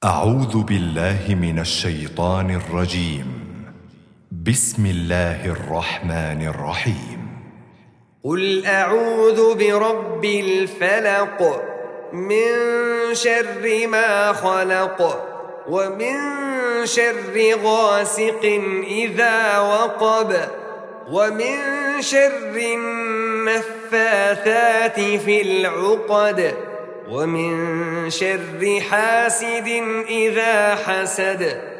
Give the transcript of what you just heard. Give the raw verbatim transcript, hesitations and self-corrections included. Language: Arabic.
أعوذ بالله من الشيطان الرجيم. بسم الله الرحمن الرحيم. قل أعوذ برب الفلق من شر ما خلق ومن شر غاسق إذا وقب ومن شر النفاثات في العقد ومن شر حاسد إذا حسد.